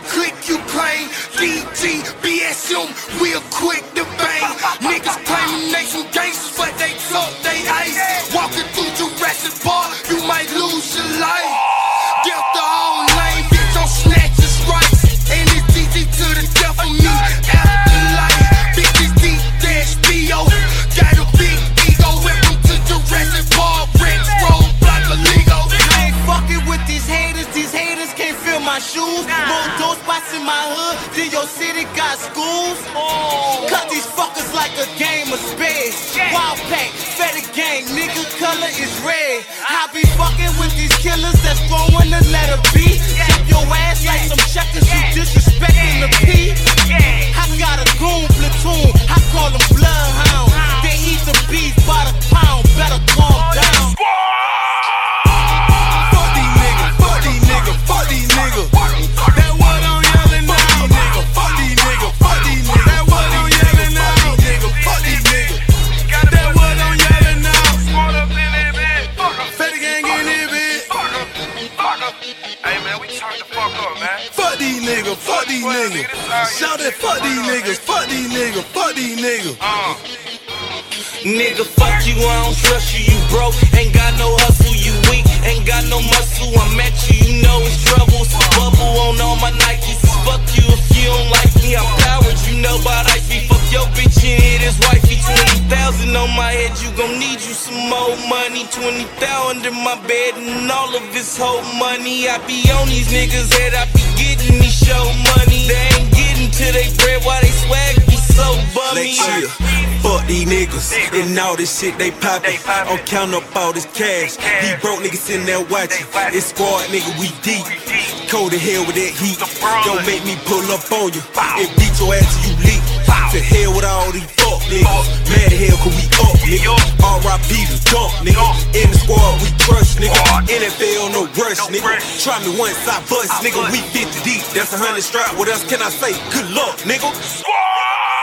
click you claim. DG, BSM, real quick to bang. Niggas claiming they some gangsters, but they talk they ice. Walking through Jurassic Park, you might lose your life. Get the whole lane, bitch, don't snatch your stripes. And it's DG to the death of me. Afterlife, bitches D-B-O. Got a big ego, welcome to Jurassic Park. Rex roll, block a Lego. I ain't fucking with these haters can't fill my shoes. More dope spots in my hood than your city got schools. Cut these fuckers like a game of spades. Wild pack, fetty gang, nigga color is red. I be fucking with these killers that's throwing the letter B. Chop your ass like some checkers, you disrespecting the P. I got a goon platoon, I call them bloodhounds. They eat the beef by the pound, better calm down. Fuck these niggas. That what I'm yelling now. Fuck these niggas. That what I'm yelling now. Fuck these niggas. That what I'm yelling now. Fetty gang in it, bitch. Hey man, we turn the fuck up, man. Fuck these niggas. Shout that fuck these niggas. Fuck these niggas. Nigga, fuck you, I don't trust you, you broke. Ain't got no hustle, you weak. Ain't got no muscle, I'm at you, you know it's trouble. Some bubble on all my Nikes. Fuck you if you don't like me, I'm powered, you know about ice. Fuck your bitch and hit his wifey. 20,000 on my head, you gon' need you some more money. 20,000 under my bed and all of this whole money. I be on these niggas' head, I be getting these show money. They ain't getting to they bread, why they swag be so bummy. Fuck these niggas and all this shit they poppin'. I'm countin' up all this cash. These broke niggas in there watchin'. It's squad, nigga, we deep. Cold to hell with that heat. Don't make me pull up on you and beat your ass till you leak. To hell with all these fuck niggas. Mad as hell cause we up, nigga. R.I.P. the dump, nigga. In the squad we crush, nigga. NFL no rush, nigga. Try me once I bust, nigga. We 50 deep. That's 100 strap. What else can I say? Good luck, nigga.